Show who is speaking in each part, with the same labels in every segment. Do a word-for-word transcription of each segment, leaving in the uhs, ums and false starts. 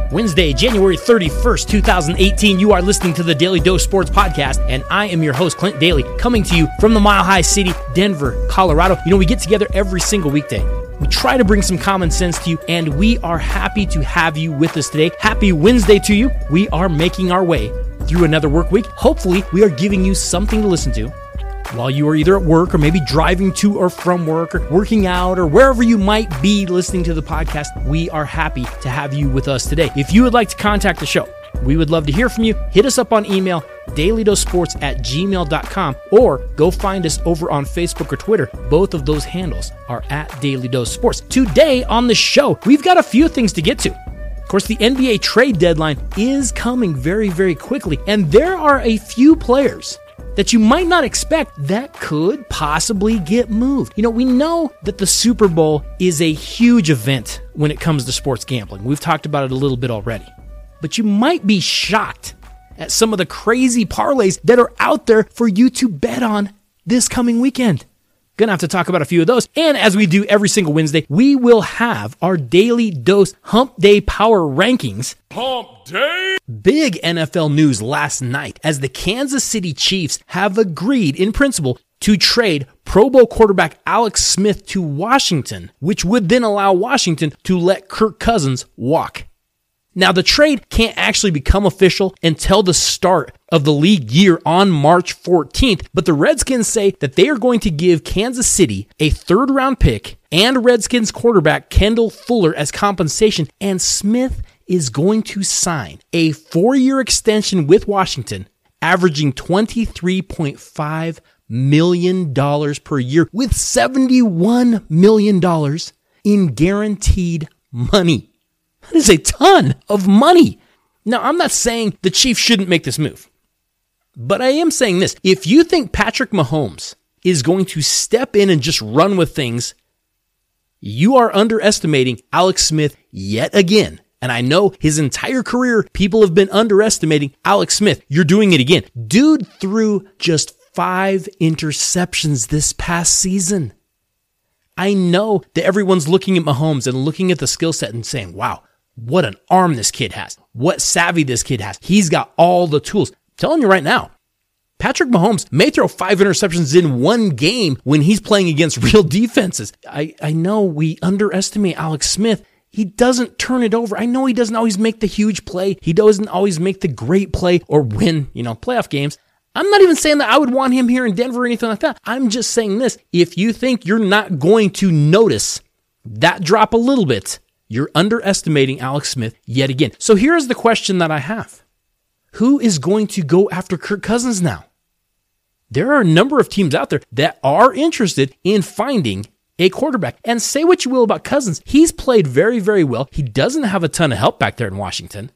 Speaker 1: Wednesday, January thirty-first, twenty eighteen. You are listening to the Daily Dose Sports Podcast, and I am your host, Clint Daly, coming to you from the Mile High City, Denver, Colorado. You know, we get together every single weekday. We try to bring some common sense to you, and we are happy to have you with us today. Happy Wednesday to you. We are making our way through another work week. Hopefully, we are giving you something to listen to while you are either at work or maybe driving to or from work or working out or wherever you might be listening to the podcast. We are happy to have you with us today. If you would like to contact the show, we would love to hear from you. Hit us up on email, dailydosesports at gmail dot com, or go find us over on Facebook or Twitter. Both of those handles are at Daily Dose Sports. Today on the show, we've got a few things to get to. Of course, the N B A trade deadline is coming very, very quickly, and there are a few players that you might not expect that could possibly get moved. You know, we know that the Super Bowl is a huge event when it comes to sports gambling. We've talked about it a little bit already. But you might be shocked at some of the crazy parlays that are out there for you to bet on this coming weekend. Gonna have to talk about a few of those. And as we do every single Wednesday, we will have our Daily Dose Hump Day Power Rankings.
Speaker 2: Hump Day!
Speaker 1: Big N F L news last night as the Kansas City Chiefs have agreed in principle to trade Pro Bowl quarterback Alex Smith to Washington, which would then allow Washington to let Kirk Cousins walk. Now, the trade can't actually become official until the start of the league year on March fourteenth, but the Redskins say that they are going to give Kansas City a third-round pick and Redskins quarterback Kendall Fuller as compensation, and Smith is going to sign a four-year extension with Washington, averaging twenty-three point five million dollars per year with seventy-one million dollars in guaranteed money. That is a ton of money. Now, I'm not saying the Chiefs shouldn't make this move, but I am saying this. If you think Patrick Mahomes is going to step in and just run with things, you are underestimating Alex Smith yet again. And I know his entire career, people have been underestimating Alex Smith. You're doing it again. Dude threw just five interceptions this past season. I know that everyone's looking at Mahomes and looking at the skill set and saying, wow, what an arm this kid has. What savvy this kid has. He's got all the tools. I'm telling you right now, Patrick Mahomes may throw five interceptions in one game when he's playing against real defenses. I, I know we underestimate Alex Smith. He doesn't turn it over. I know he doesn't always make the huge play. He doesn't always make the great play or win, you know, playoff games. I'm not even saying that I would want him here in Denver or anything like that. I'm just saying this. If you think you're not going to notice that drop a little bit, you're underestimating Alex Smith yet again. So here's the question that I have. Who is going to go after Kirk Cousins now? There are a number of teams out there that are interested in finding a quarterback. And say what you will about Cousins, he's played very, very well. He doesn't have a ton of help back there in Washington.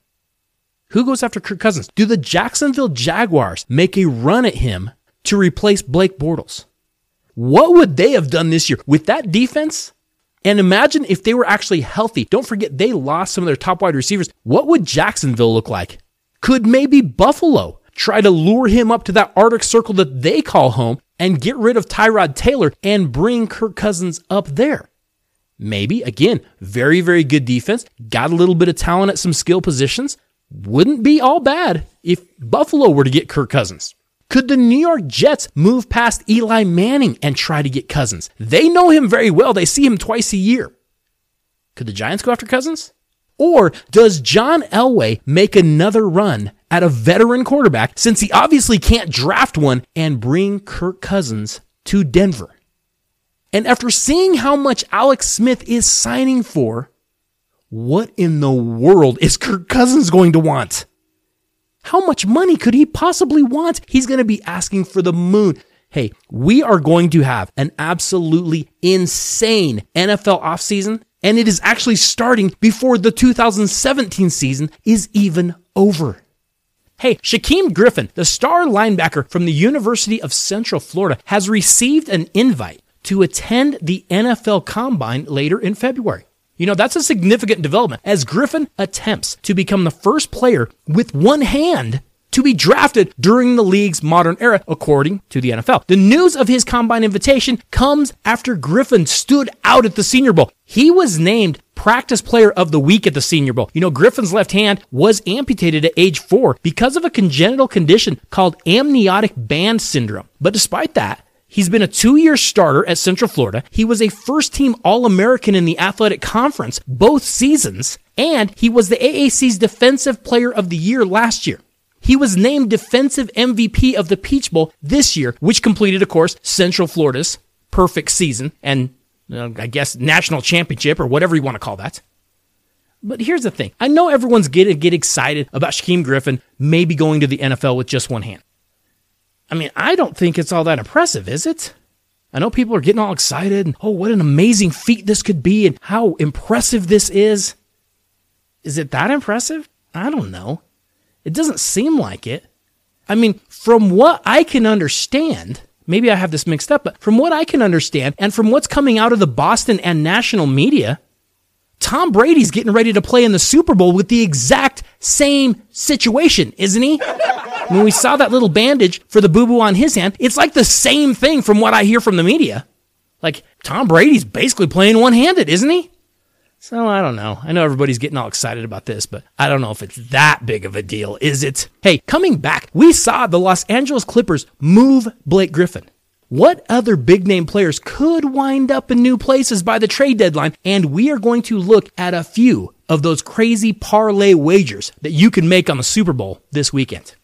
Speaker 1: Who goes after Kirk Cousins? Do the Jacksonville Jaguars make a run at him to replace Blake Bortles? What would they have done this year with that defense? And imagine if they were actually healthy. Don't forget, they lost some of their top wide receivers. What would Jacksonville look like? Could maybe Buffalo try to lure him up to that Arctic Circle that they call home and get rid of Tyrod Taylor and bring Kirk Cousins up there? Maybe, again, very, very good defense. Got a little bit of talent at some skill positions. Wouldn't be all bad if Buffalo were to get Kirk Cousins. Could the New York Jets move past Eli Manning and try to get Cousins? They know him very well. They see him twice a year. Could the Giants go after Cousins? Or does John Elway make another run at a veteran quarterback since he obviously can't draft one and bring Kirk Cousins to Denver? And after seeing how much Alex Smith is signing for, what in the world is Kirk Cousins going to want? How much money could he possibly want? He's going to be asking for the moon. Hey, we are going to have an absolutely insane N F L offseason, and it is actually starting before the two thousand seventeen season is even over. Hey, Shaquem Griffin, the star linebacker from the University of Central Florida, has received an invite to attend the N F L Combine later in February. You know, that's a significant development as Griffin attempts to become the first player with one hand to be drafted during the league's modern era, according to the N F L. The news of his combine invitation comes after Griffin stood out at the Senior Bowl. He was named practice player of the week at the Senior Bowl. You know, Griffin's left hand was amputated at age four because of a congenital condition called amniotic band syndrome. But despite that, he's been a two-year starter at Central Florida. He was a first-team All-American in the Athletic Conference both seasons, and he was the A A C's Defensive Player of the Year last year. He was named Defensive M V P of the Peach Bowl this year, which completed, of course, Central Florida's perfect season and, uh, I guess, national championship or whatever you want to call that. But here's the thing. I know everyone's getting get excited about Shaquem Griffin maybe going to the N F L with just one hand. I mean, I don't think it's all that impressive, is it? I know people are getting all excited and, oh, what an amazing feat this could be and how impressive this is. Is it that impressive? I don't know. It doesn't seem like it. I mean, from what I can understand, maybe I have this mixed up, but from what I can understand and from what's coming out of the Boston and national media, Tom Brady's getting ready to play in the Super Bowl with the exact same situation, isn't he? When we saw that little bandage for the boo-boo on his hand, it's like the same thing from what I hear from the media. Like, Tom Brady's basically playing one-handed, isn't he? So, I don't know. I know everybody's getting all excited about this, but I don't know if it's that big of a deal, is it? Hey, coming back, we saw the Los Angeles Clippers move Blake Griffin. What other big-name players could wind up in new places by the trade deadline? And we are going to look at a few of those crazy parlay wagers that you can make on the Super Bowl this weekend.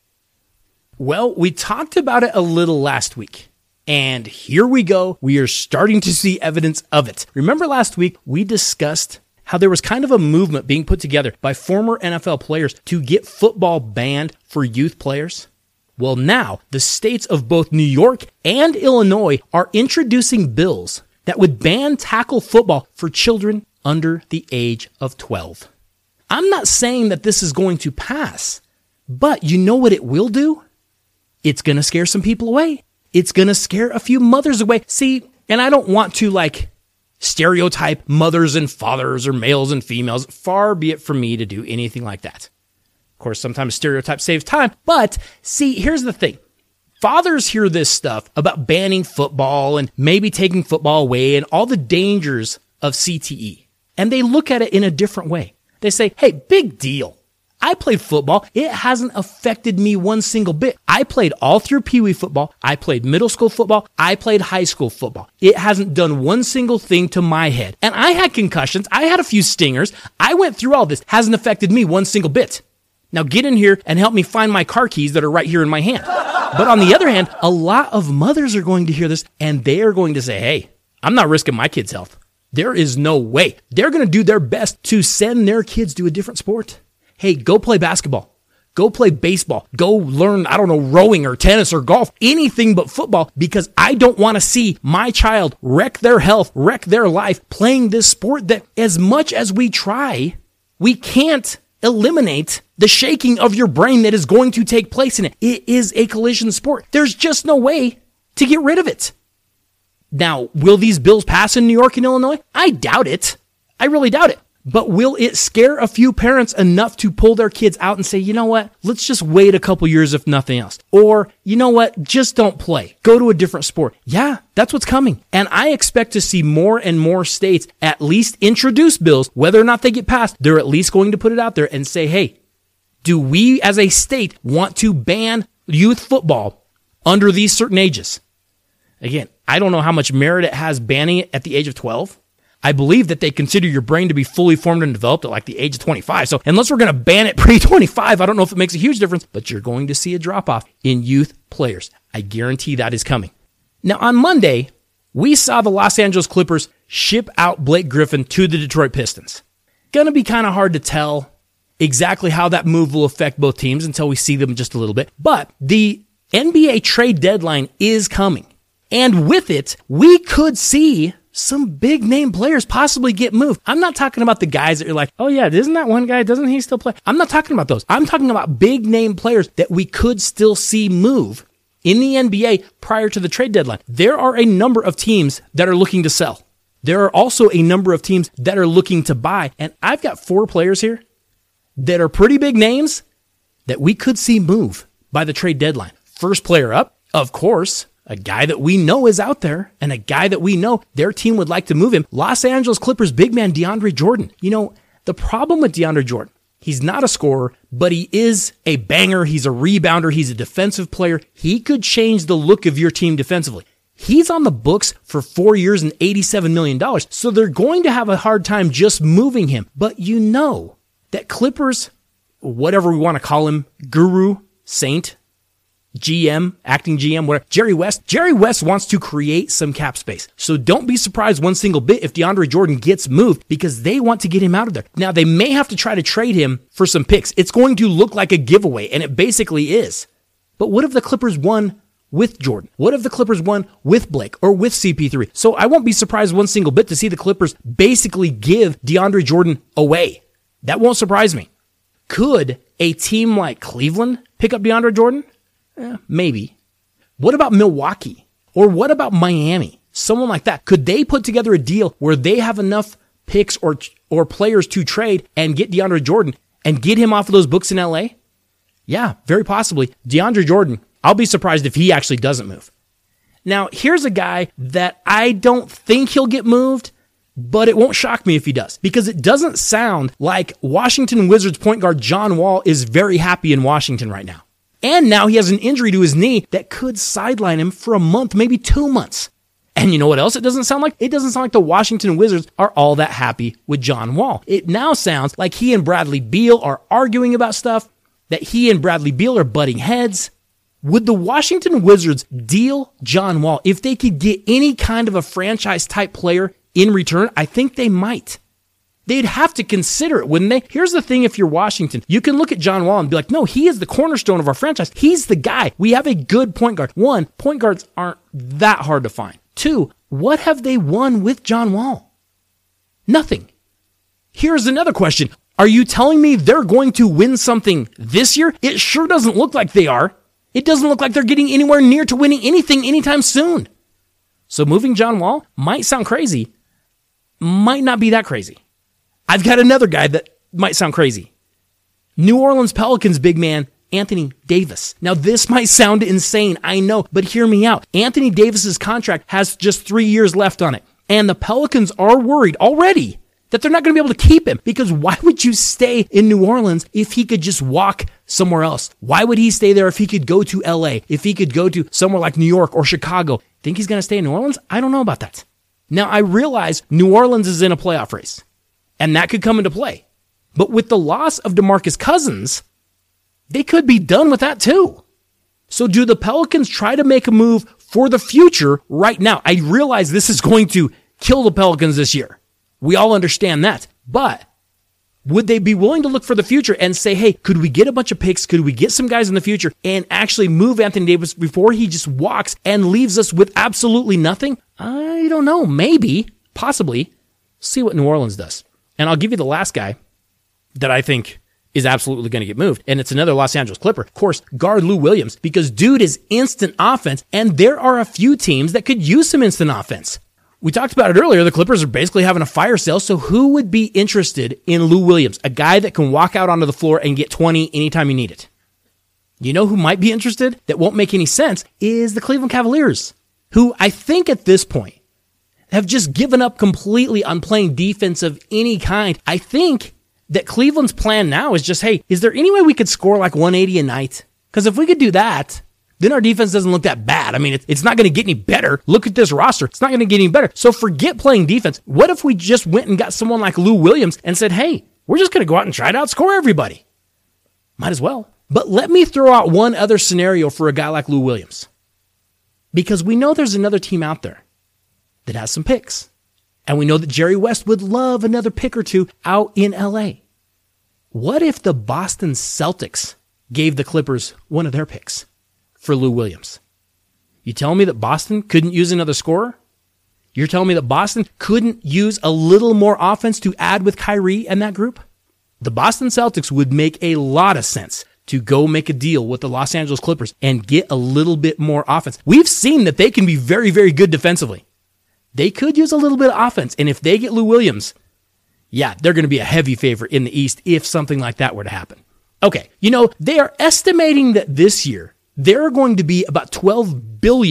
Speaker 1: Well, we talked about it a little last week. And here we go. We are starting to see evidence of it. Remember last week, we discussed how there was kind of a movement being put together by former N F L players to get football banned for youth players? Well, now the states of both New York and Illinois are introducing bills that would ban tackle football for children under the age of twelve. I'm not saying that this is going to pass, but you know what it will do? It's going to scare some people away. It's going to scare a few mothers away. See, and I don't want to like stereotype mothers and fathers or males and females. Far be it from me to do anything like that. Of course, sometimes stereotype saves time. But see, here's the thing. Fathers hear this stuff about banning football and maybe taking football away and all the dangers of C T E. And they look at it in a different way. They say, hey, big deal. I played football. It hasn't affected me one single bit. I played all through Pee Wee football. I played middle school football. I played high school football. It hasn't done one single thing to my head. And I had concussions. I had a few stingers. I went through all this. Hasn't affected me one single bit. Now get in here and help me find my car keys that are right here in my hand. But on the other hand, a lot of mothers are going to hear this and they are going to say, hey, I'm not risking my kids' health. There is no way. They're going to do their best to send their kids to a different sport. Hey, go play basketball. Go play baseball. Go learn, I don't know, rowing or tennis or golf, anything but football, because I don't want to see my child wreck their health, wreck their life playing this sport that as much as we try, we can't eliminate the shaking of your brain that is going to take place in it. It is a collision sport. There's just no way to get rid of it. Now, will these bills pass in New York and Illinois? I doubt it. I really doubt it. But will it scare a few parents enough to pull their kids out and say, you know what, let's just wait a couple years if nothing else? Or, you know what, just don't play. Go to a different sport. Yeah, that's what's coming. And I expect to see more and more states at least introduce bills, whether or not they get passed, they're at least going to put it out there and say, hey, do we as a state want to ban youth football under these certain ages? Again, I don't know how much merit it has banning it at the age of twelve. I believe that they consider your brain to be fully formed and developed at like the age of twenty-five. So unless we're going to ban it pre twenty-five, I don't know if it makes a huge difference, but you're going to see a drop-off in youth players. I guarantee that is coming. Now, on Monday, we saw the Los Angeles Clippers ship out Blake Griffin to the Detroit Pistons. Going to be kind of hard to tell exactly how that move will affect both teams until we see them just a little bit. But the N B A trade deadline is coming. And with it, we could see some big name players possibly get moved. I'm not talking about the guys that you're like, oh yeah, isn't that one guy? Doesn't he still play? I'm not talking about those. I'm talking about big name players that we could still see move in the N B A prior to the trade deadline. There are a number of teams that are looking to sell. There are also a number of teams that are looking to buy. And I've got four players here that are pretty big names that we could see move by the trade deadline. First player up, of course, a guy that we know is out there, and a guy that we know their team would like to move him. Los Angeles Clippers big man DeAndre Jordan. You know, the problem with DeAndre Jordan, he's not a scorer, but he is a banger. He's a rebounder. He's a defensive player. He could change the look of your team defensively. He's on the books for four years and eighty-seven million dollars, so they're going to have a hard time just moving him. But you know that Clippers, whatever we want to call him, guru, saint, G M, acting G M, whatever, Jerry West. Jerry West wants to create some cap space. So don't be surprised one single bit if DeAndre Jordan gets moved because they want to get him out of there. Now, they may have to try to trade him for some picks. It's going to look like a giveaway, and it basically is. But what if the Clippers won with Jordan? What if the Clippers won with Blake or with C P three? So I won't be surprised one single bit to see the Clippers basically give DeAndre Jordan away. That won't surprise me. Could a team like Cleveland pick up DeAndre Jordan? Eh, maybe. What about Milwaukee? Or what about Miami? Someone like that. Could they put together a deal where they have enough picks or or players to trade and get DeAndre Jordan and get him off of those books in L A? Yeah, very possibly. DeAndre Jordan, I'll be surprised if he actually doesn't move. Now, here's a guy that I don't think he'll get moved, but it won't shock me if he does, because it doesn't sound like Washington Wizards point guard John Wall is very happy in Washington right now. And now he has an injury to his knee that could sideline him for a month, maybe two months. And you know what else it doesn't sound like? It doesn't sound like the Washington Wizards are all that happy with John Wall. It now sounds like he and Bradley Beal are arguing about stuff, that he and Bradley Beal are butting heads. Would the Washington Wizards deal John Wall if they could get any kind of a franchise-type player in return? I think they might. They'd have to consider it, wouldn't they? Here's the thing, if you're Washington, you can look at John Wall and be like, no, he is the cornerstone of our franchise. He's the guy. We have a good point guard. One, point guards aren't that hard to find. Two, what have they won with John Wall? Nothing. Here's another question. Are you telling me they're going to win something this year? It sure doesn't look like they are. It doesn't look like they're getting anywhere near to winning anything anytime soon. So moving John Wall might sound crazy, might not be that crazy. I've got another guy that might sound crazy. New Orleans Pelicans big man, Anthony Davis. Now, this might sound insane, I know, but hear me out. Anthony Davis's contract has just three years left on it. And the Pelicans are worried already that they're not going to be able to keep him, because why would you stay in New Orleans if he could just walk somewhere else? Why would he stay there if he could go to L A, if he could go to somewhere like New York or Chicago? Think he's going to stay in New Orleans? I don't know about that. Now, I realize New Orleans is in a playoff race, and that could come into play. But with the loss of DeMarcus Cousins, they could be done with that too. So do the Pelicans try to make a move for the future right now? I realize this is going to kill the Pelicans this year. We all understand that. But would they be willing to look for the future and say, hey, could we get a bunch of picks? Could we get some guys in the future and actually move Anthony Davis before he just walks and leaves us with absolutely nothing? I don't know. Maybe. Possibly. See what New Orleans does. And I'll give you the last guy that I think is absolutely going to get moved. And it's another Los Angeles Clipper. Of course, guard Lou Williams, because dude is instant offense. And there are a few teams that could use some instant offense. We talked about it earlier. The Clippers are basically having a fire sale. So who would be interested in Lou Williams? A guy that can walk out onto the floor and get twenty anytime you need it. You know who might be interested? That won't make any sense is the Cleveland Cavaliers, who I think at this point have just given up completely on playing defense of any kind. I think that Cleveland's plan now is just, hey, is there any way we could score like one eighty a night? Because if we could do that, then our defense doesn't look that bad. I mean, it's, it's not going to get any better. Look at this roster. It's not going to get any better. So forget playing defense. What if we just went and got someone like Lou Williams and said, hey, we're just going to go out and try to outscore everybody? Might as well. But let me throw out one other scenario for a guy like Lou Williams. Because we know there's another team out there that has some picks. And we know that Jerry West would love another pick or two out in L A. What if the Boston Celtics gave the Clippers one of their picks for Lou Williams? You telling me that Boston couldn't use another scorer? You're telling me that Boston couldn't use a little more offense to add with Kyrie and that group? The Boston Celtics would make a lot of sense to go make a deal with the Los Angeles Clippers and get a little bit more offense. We've seen that they can be very, very good defensively. They could use a little bit of offense. And if they get Lou Williams, yeah, they're going to be a heavy favorite in the East if something like that were to happen. Okay, you know, they are estimating that this year, there are going to be about twelve billion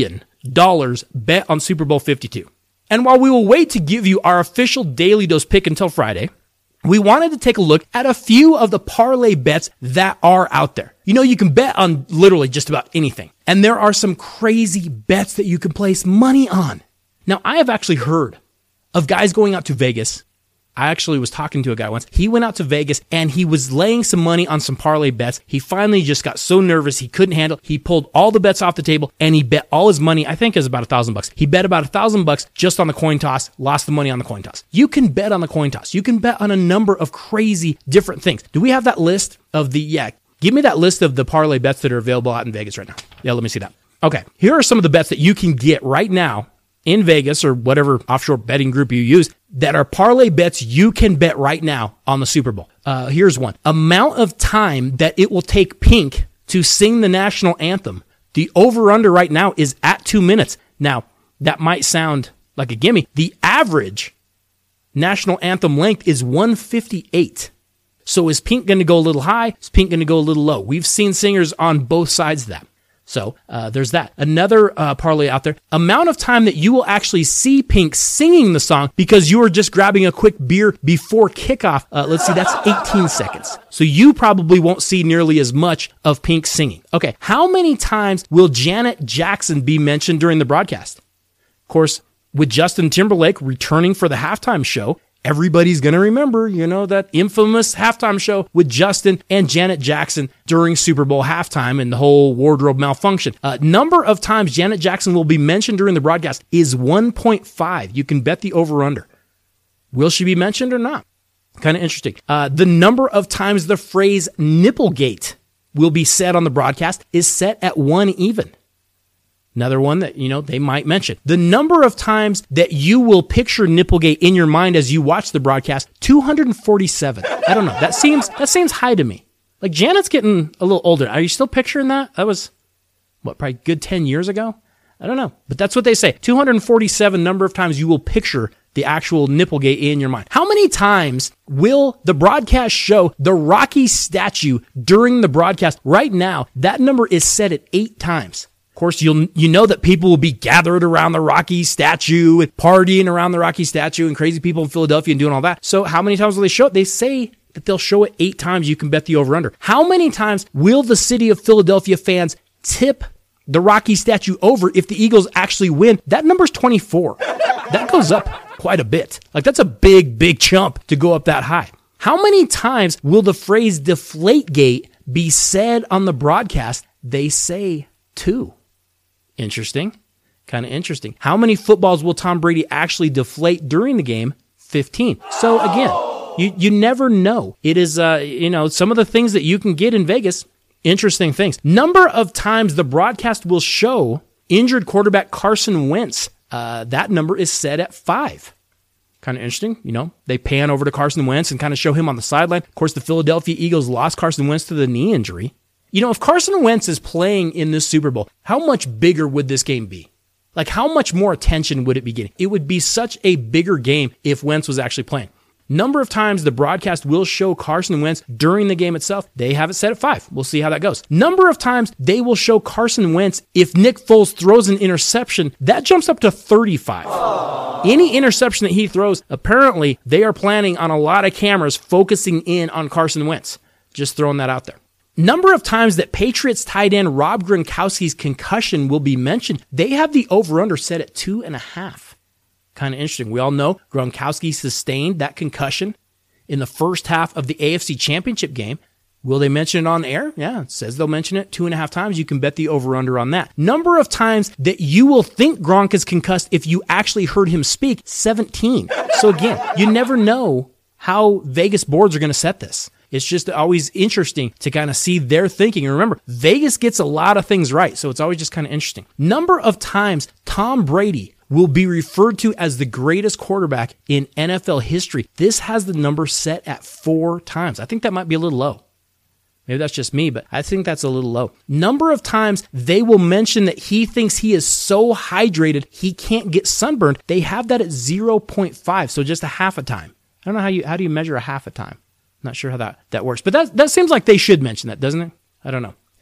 Speaker 1: dollars bet on Super Bowl fifty-two. And while we will wait to give you our official Daily Dose pick until Friday, we wanted to take a look at a few of the parlay bets that are out there. You know, you can bet on literally just about anything. And there are some crazy bets that you can place money on. Now, I have actually heard of guys going out to Vegas. I actually was talking to a guy once. He went out to Vegas and he was laying some money on some parlay bets. He finally just got so nervous he couldn't handle. He pulled all the bets off the table and he bet all his money. I think it was about a thousand bucks. He bet about a thousand bucks just on the coin toss, lost the money on the coin toss. You can bet on the coin toss. You can bet on a number of crazy different things. Do we have that list of the, yeah, give me that list of the parlay bets that are available out in Vegas right now. Yeah, let me see that. Okay, here are some of the bets that you can get right now in Vegas or whatever offshore betting group you use that are parlay bets you can bet right now on the Super Bowl. Uh, here's one. Amount of time that it will take Pink to sing the national anthem. The over-under right now is at two minutes. Now, that might sound like a gimme. The average national anthem length is one fifty-eight. So is Pink going to go a little high? Is Pink going to go a little low? We've seen singers on both sides of that. So uh, there's that. Another uh, parlay out there. Amount of time that you will actually see Pink singing the song because you are just grabbing a quick beer before kickoff. Uh, let's see, that's eighteen seconds. So you probably won't see nearly as much of Pink singing. Okay, how many times will Janet Jackson be mentioned during the broadcast? Of course, with Justin Timberlake returning for the halftime show, everybody's going to remember, you know, that infamous halftime show with Justin and Janet Jackson during Super Bowl halftime and the whole wardrobe malfunction. Uh, number of times Janet Jackson will be mentioned during the broadcast is one point five. You can bet the over-under. Will she be mentioned or not? Kind of interesting. Uh, the number of times the phrase Nipplegate will be said on the broadcast is set at one even. Another one that, you know, they might mention. The number of times that you will picture Nipplegate in your mind as you watch the broadcast, two hundred forty-seven. I don't know. That seems that seems high to me. Like, Janet's getting a little older. Are you still picturing that? That was, what, probably good ten years ago? I don't know. But that's what they say. two hundred forty-seven number of times you will picture the actual Nipplegate in your mind. How many times will the broadcast show the Rocky statue during the broadcast? Right now, that number is set at eight times. Of course, you'll you know that people will be gathered around the Rocky statue and partying around the Rocky statue and crazy people in Philadelphia and doing all that. So how many times will they show it? They say that they'll show it eight times. You can bet the over-under. How many times will the city of Philadelphia fans tip the Rocky statue over if the Eagles actually win? That number's twenty-four. That goes up quite a bit. Like, that's a big, big jump to go up that high. How many times will the phrase Deflategate be said on the broadcast? They say two. Interesting. Kind of interesting. How many footballs will Tom Brady actually deflate during the game? fifteen. So again, you, you never know. It is, uh, you know, some of the things that you can get in Vegas, interesting things. Number of times the broadcast will show injured quarterback Carson Wentz. Uh, that number is set at five. Kind of interesting. You know, they pan over to Carson Wentz and kind of show him on the sideline. Of course, the Philadelphia Eagles lost Carson Wentz to the knee injury. You know, if Carson Wentz is playing in this Super Bowl, how much bigger would this game be? Like, how much more attention would it be getting? It would be such a bigger game if Wentz was actually playing. Number of times the broadcast will show Carson Wentz during the game itself, they have it set at five. We'll see how that goes. Number of times they will show Carson Wentz if Nick Foles throws an interception, that jumps up to thirty-five. Aww. Any interception that he throws, apparently they are planning on a lot of cameras focusing in on Carson Wentz. Just throwing that out there. Number of times that Patriots tight end Rob Gronkowski's concussion will be mentioned, they have the over-under set at two and a half. Kind of interesting. We all know Gronkowski sustained that concussion in the first half of the A F C Championship game. Will they mention it on air? Yeah, it says they'll mention it two and a half times. You can bet the over-under on that. Number of times that you will think Gronk is concussed if you actually heard him speak, seventeen. So again, you never know how Vegas boards are going to set this. It's just always interesting to kind of see their thinking. And remember, Vegas gets a lot of things right, so it's always just kind of interesting. Number of times Tom Brady will be referred to as the greatest quarterback in N F L history. This has the number set at four times. I think that might be a little low. Maybe that's just me, but I think that's a little low. Number of times they will mention that he thinks he is so hydrated he can't get sunburned. They have that at zero point five, so just a half a time. I don't know how you how do you measure a half a time. Not sure how that, that works, but that that seems like they should mention that, doesn't it? I don't know.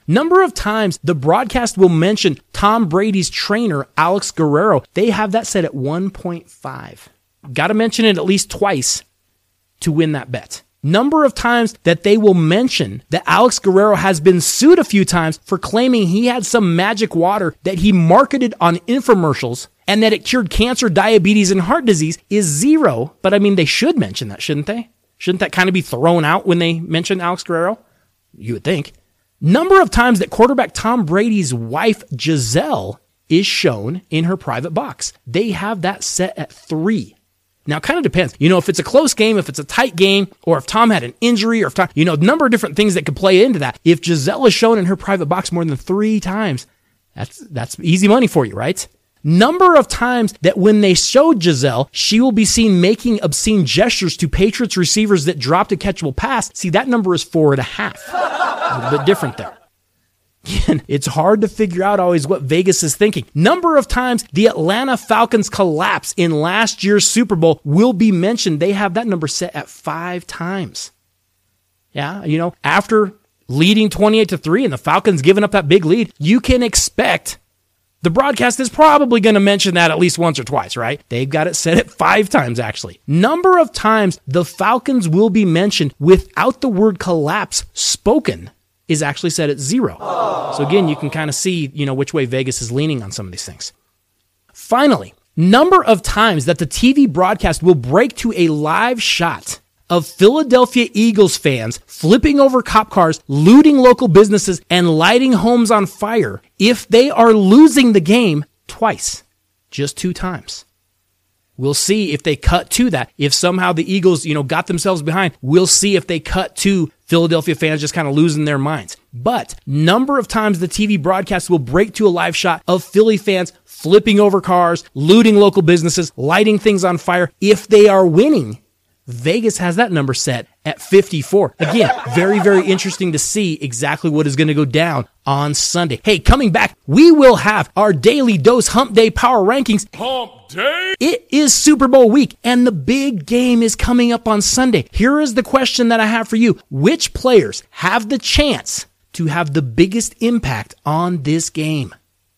Speaker 1: Number of times the broadcast will mention Tom Brady's trainer, Alex Guerrero. They have that set at one point five. Got to mention it at least twice to win that bet. Number of times that they will mention that Alex Guerrero has been sued a few times for claiming he had some magic water that he marketed on infomercials and that it cured cancer, diabetes, and heart disease is zero. But I mean, they should mention that, shouldn't they? Shouldn't that kind of be thrown out when they mention Alex Guerrero? You would think. Number of times that quarterback Tom Brady's wife, Giselle, is shown in her private box. They have that set at three. Now, it kind of depends. You know, if it's a close game, if it's a tight game, or if Tom had an injury, or if Tom, you know, a number of different things that could play into that. If Giselle is shown in her private box more than three times, that's that's easy money for you, right? Number of times that when they show Giselle, she will be seen making obscene gestures to Patriots receivers that dropped a catchable pass. See, that number is four and a half. A little bit different there. Again, it's hard to figure out always what Vegas is thinking. Number of times the Atlanta Falcons collapse in last year's Super Bowl will be mentioned. They have that number set at five times. Yeah, you know, after leading twenty-eight to three and the Falcons giving up that big lead, you can expect the broadcast is probably going to mention that at least once or twice, right? They've got it set at five times, actually. Number of times the Falcons will be mentioned without the word collapse spoken is actually set at zero. Aww. So again, you can kind of see, you know, which way Vegas is leaning on some of these things. Finally, number of times that the T V broadcast will break to a live shot of Philadelphia Eagles fans flipping over cop cars, looting local businesses, and lighting homes on fire if they are losing the game twice, just two times. We'll see if they cut to that. If somehow the Eagles, you know, got themselves behind, we'll see if they cut to Philadelphia fans just kind of losing their minds. But number of times the T V broadcast will break to a live shot of Philly fans flipping over cars, looting local businesses, lighting things on fire if they are winning. Vegas has that number set at fifty-four. Again, very, very interesting to see exactly what is going to go down on Sunday. Hey, coming back, we will have our Daily Dose Hump Day Power Rankings.
Speaker 2: Hump Day?
Speaker 1: It is Super Bowl week, and the big game is coming up on Sunday. Here is the question that I have for you. Which players have the chance to have the biggest impact on this game?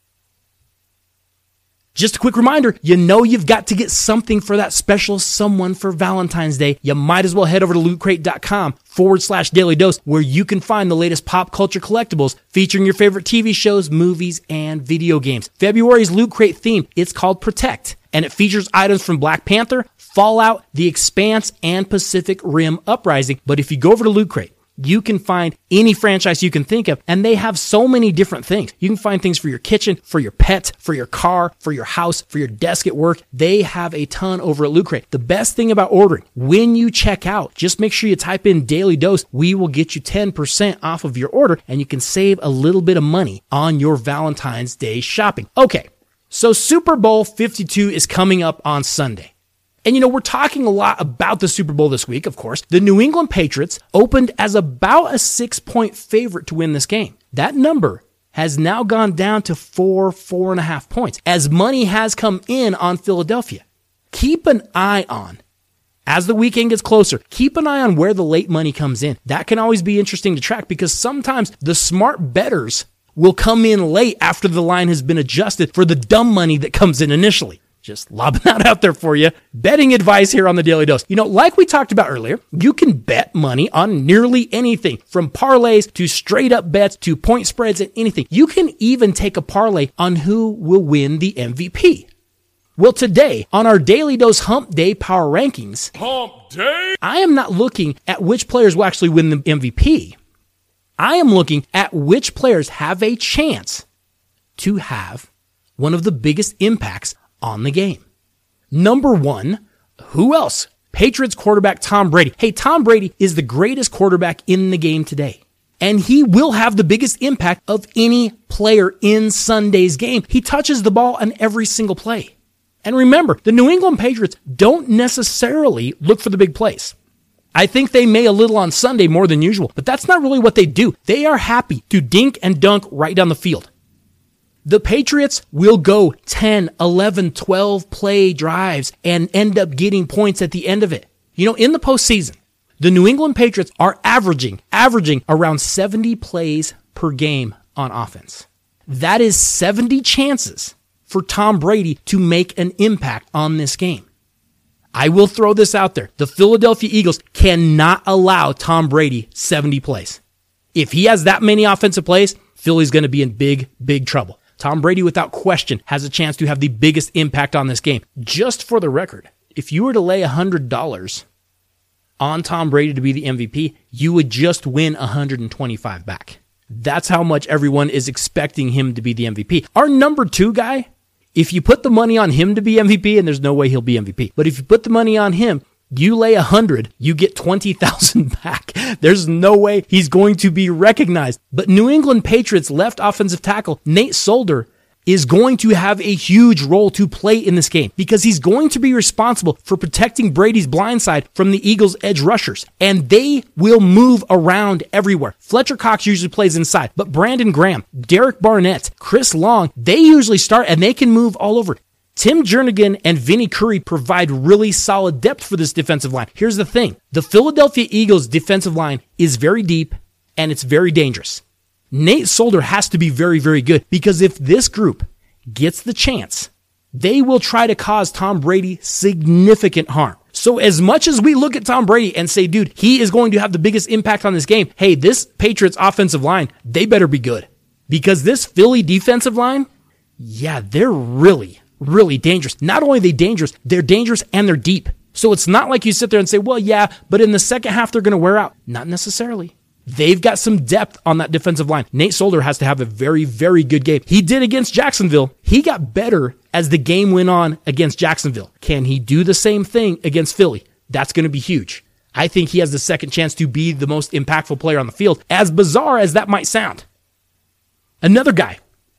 Speaker 1: Just a quick reminder, you know you've got to get something for that special someone for Valentine's Day. You might as well head over to lootcrate.com forward slash daily dose where you can find the latest pop culture collectibles featuring your favorite T V shows, movies, and video games. February's Loot Crate theme, it's called Protect, and it features items from Black Panther, Fallout, The Expanse, and Pacific Rim Uprising. But if you go over to Loot Crate, you can find any franchise you can think of, and they have so many different things. You can find things for your kitchen, for your pet, for your car, for your house, for your desk at work. They have a ton over at Loot Crate. The best thing about ordering, when you check out, just make sure you type in Daily Dose. We will get you ten percent off of your order, and you can save a little bit of money on your Valentine's Day shopping. Okay, so Super Bowl fifty-two is coming up on Sunday. And, you know, we're talking a lot about the Super Bowl this week, of course. The New England Patriots opened as about a six-point favorite to win this game. That number has now gone down to four, four and a half points, as money has come in on Philadelphia. Keep an eye on, as the weekend gets closer, keep an eye on where the late money comes in. That can always be interesting to track because sometimes the smart bettors will come in late after the line has been adjusted for the dumb money that comes in initially. Just lobbing that out there for you. Betting advice here on the Daily Dose. You know, like we talked about earlier, you can bet money on nearly anything, from parlays to straight up bets to point spreads and anything. You can even take a parlay on who will win the M V P. Well, today on our Daily Dose Hump Day Power Rankings,
Speaker 2: Hump Day,
Speaker 1: I am not looking at which players will actually win the M V P. I am looking at which players have a chance to have one of the biggest impacts on the game. Number one, who else? Patriots quarterback Tom Brady. Hey, Tom Brady is the greatest quarterback in the game today, and he will have the biggest impact of any player in Sunday's game. He touches the ball on every single play. And remember, the New England Patriots don't necessarily look for the big plays. I think they may a little on Sunday more than usual, but that's not really what they do. They are happy to dink and dunk right down the field. The Patriots will go ten, eleven, twelve play drives and end up getting points at the end of it. You know, in the postseason, the New England Patriots are averaging, averaging around seventy plays per game on offense. That is seventy chances for Tom Brady to make an impact on this game. I will throw this out there. The Philadelphia Eagles cannot allow Tom Brady seventy plays. If he has that many offensive plays, Philly's going to be in big, big trouble. Tom Brady, without question, has a chance to have the biggest impact on this game. Just for the record, if you were to lay one hundred dollars on Tom Brady to be the M V P, you would just win one hundred twenty-five back. That's how much everyone is expecting him to be the M V P. Our number two guy, if you put the money on him to be M V P, and there's no way he'll be M V P, but if you put the money on him, you lay one hundred, you get twenty thousand back. There's no way he's going to be recognized. But New England Patriots left offensive tackle Nate Solder is going to have a huge role to play in this game because he's going to be responsible for protecting Brady's blind side from the Eagles' edge rushers. And they will move around everywhere. Fletcher Cox usually plays inside, but Brandon Graham, Derek Barnett, Chris Long, they usually start and they can move all over. Tim Jernigan and Vinny Curry provide really solid depth for this defensive line. Here's the thing. The Philadelphia Eagles defensive line is very deep and it's very dangerous. Nate Solder has to be very, very good because if this group gets the chance, they will try to cause Tom Brady significant harm. So as much as we look at Tom Brady and say, dude, he is going to have the biggest impact on this game, hey, this Patriots offensive line, they better be good. Because this Philly defensive line, yeah, they're really, really dangerous. Not only are they dangerous, they're dangerous and they're deep. So it's not like you sit there and say, well, yeah, but in the second half, they're going to wear out. Not necessarily. They've got some depth on that defensive line. Nate Solder has to have a very, very good game. He did against Jacksonville. He got better as the game went on against Jacksonville. Can he do the same thing against Philly? That's going to be huge. I think he has the second chance to be the most impactful player on the field, as bizarre as that might sound. Another guy.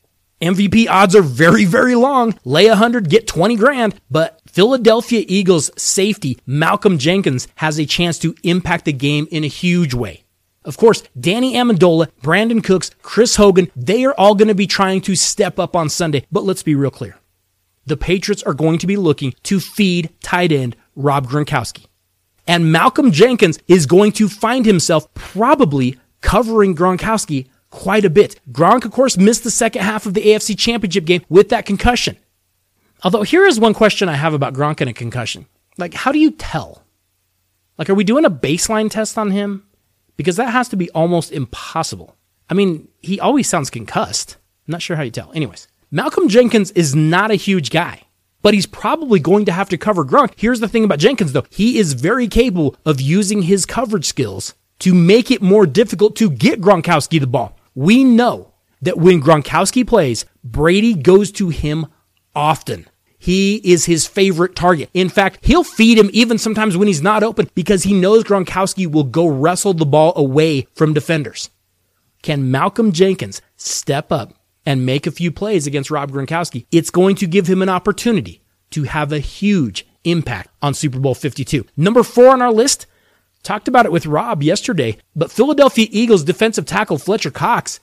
Speaker 1: M V P odds are very, very long. Lay one hundred, get twenty grand. But Philadelphia Eagles safety Malcolm Jenkins has a chance to impact the game in a huge way. Of course, Danny Amendola, Brandon Cooks, Chris Hogan, they are all going to be trying to step up on Sunday. But let's be real clear. The Patriots are going to be looking to feed tight end Rob Gronkowski. And Malcolm Jenkins is going to find himself probably covering Gronkowski quite a bit. Gronk, of course, missed the second half of the A F C Championship game with that concussion. Although here is one question I have about Gronk and a concussion. Like, how do you tell? Like, are we doing a baseline test on him? Because that has to be almost impossible. I mean, he always sounds concussed. I'm not sure how you tell. Anyways, Malcolm Jenkins is not a huge guy, but he's probably going to have to cover Gronk. Here's the thing about Jenkins, though. He is very capable of using his coverage skills to make it more difficult to get Gronkowski the ball. We know that when Gronkowski plays, Brady goes to him often. He is his favorite target. In fact, he'll feed him even sometimes when he's not open because he knows Gronkowski will go wrestle the ball away from defenders. Can Malcolm Jenkins step up and make a few plays against Rob Gronkowski? It's going to give him an opportunity to have a huge impact on Super Bowl fifty-two. Number four on our list, talked about it with Rob yesterday, but Philadelphia Eagles defensive tackle Fletcher Cox,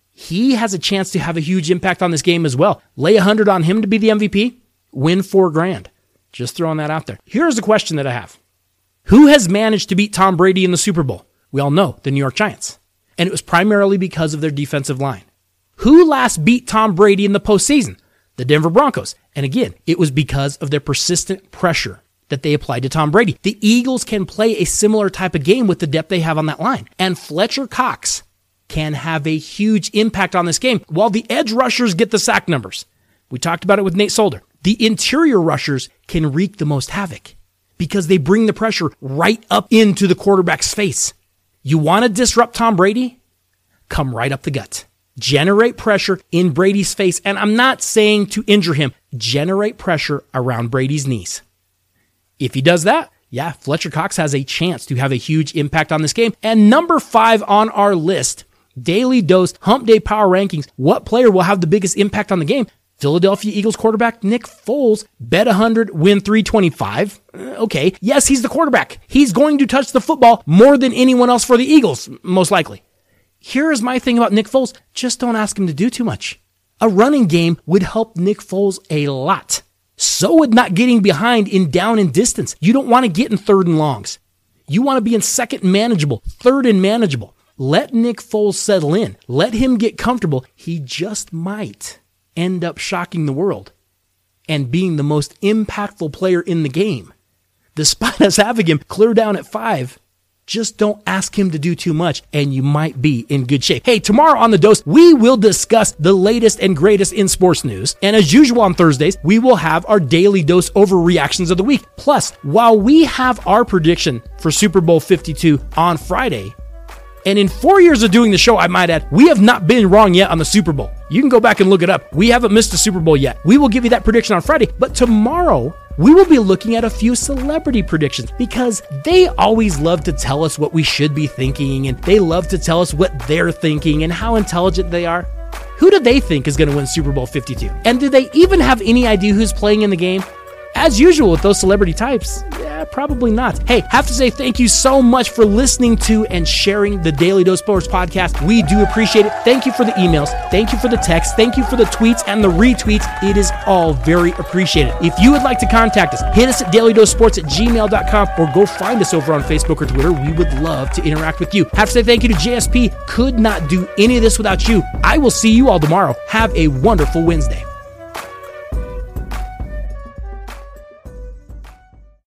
Speaker 1: he has a chance to have a huge impact on this game as well. Lay one hundred on him to be the M V P. Win four grand. Just throwing that out there. Here's a question that I have. Who has managed to beat Tom Brady in the Super Bowl? We all know the New York Giants. And it was primarily because of their defensive line. Who last beat Tom Brady in the postseason? The Denver Broncos. And again, it was because of their persistent pressure that they applied to Tom Brady. The Eagles can play a similar type of game with the depth they have on that line. And Fletcher Cox can have a huge impact on this game while the edge rushers get the sack numbers. We talked about it with Nate Solder. The interior rushers can wreak the most havoc because they bring the pressure right up into the quarterback's face. You want to disrupt Tom Brady? Come right up the gut. Generate pressure in Brady's face. And I'm not saying to injure him. Generate pressure around Brady's knees. If he does that, yeah, Fletcher Cox has a chance to have a huge impact on this game. And number five on our list, Daily Dose Hump Day Power Rankings. What player will have the biggest impact on the game? Philadelphia Eagles quarterback Nick Foles, bet one hundred, win three twenty-five. Okay, yes, he's the quarterback. He's going to touch the football more than anyone else for the Eagles, most likely. Here's my thing about Nick Foles. Just don't ask him to do too much. A running game would help Nick Foles a lot. So would not getting behind in down and distance. You don't want to get in third and longs. You want to be in second and manageable, third and manageable. Let Nick Foles settle in. Let him get comfortable. He just might end up shocking the world and being the most impactful player in the game. Despite us having him clear down at five, just don't ask him to do too much, and you might be in good shape. Hey, tomorrow on The Dose, we will discuss the latest and greatest in sports news. And as usual on Thursdays, we will have our daily dose overreactions of the week. Plus, while we have our prediction for Super Bowl fifty-two on Friday, and in four years of doing the show, I might add, we have not been wrong yet on the Super Bowl. You can go back and look it up. We haven't missed a Super Bowl yet. We will give you that prediction on Friday. But tomorrow, we will be looking at a few celebrity predictions because they always love to tell us what we should be thinking, and they love to tell us what they're thinking and how intelligent they are. Who do they think is going to win Super Bowl fifty-two? And do they even have any idea who's playing in the game? As usual with those celebrity types, yeah, probably not. Hey, have to say thank you so much for listening to and sharing the Daily Dose Sports podcast. We do appreciate it. Thank you for the emails. Thank you for the texts. Thank you for the tweets and the retweets. It is all very appreciated. If you would like to contact us, hit us at dailydosesports at gmail dot com or go find us over on Facebook or Twitter. We would love to interact with you. Have to say thank you to J S P. Could not do any of this without you. I will see you all tomorrow. Have a wonderful Wednesday.